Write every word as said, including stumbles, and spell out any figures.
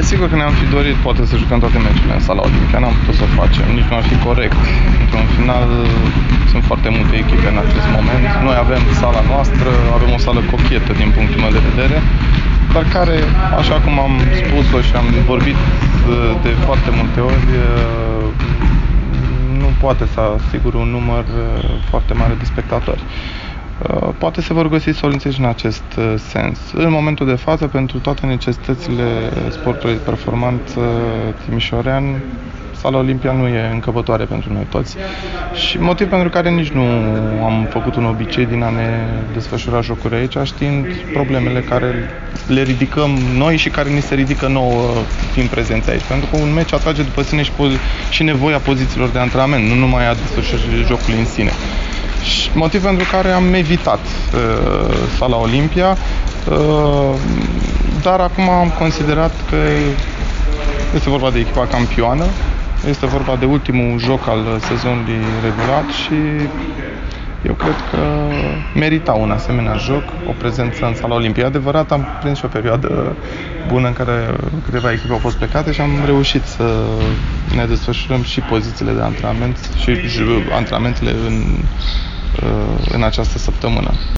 Sigur că ne-am fi dorit poate să jucăm toate meciurile în sala Olimpia, n-am putut să o facem, nici nu ar fi corect. Într-un final sunt foarte multe echipe în acest moment. Noi avem sala noastră, avem o sală cochetă din punctul meu de vedere, dar care, așa cum am spus-o și am vorbit de foarte multe ori, nu poate să asigure un număr foarte mare de spectatori. Poate se vor găsi soluții și în acest sens. În momentul de față, pentru toate necesitățile sportului performant timișorean, sala Olimpia nu e încăpătoare pentru noi toți. Și motiv pentru care nici nu am făcut un obicei din a ne desfășura jocuri aici, știind problemele care le ridicăm noi și care ni se ridică nouă fiind prezenți aici. Pentru că un meci atrage după sine și, și nevoia pozițiilor de antrenament, nu numai a desfășurării jocului în sine. Motiv pentru care am evitat uh, sala Olimpia, uh, dar acum am considerat că este vorba de echipa campioană, este vorba de ultimul joc al sezonului regulat și eu cred că merita un asemenea joc, o prezență în sala Olimpia. Adevărat, am prins și o perioadă bună în care câteva echipe au fost plecate și am reușit să ne desfășurăm și pozițiile de antrenament și antrenamentele în, în această săptămână.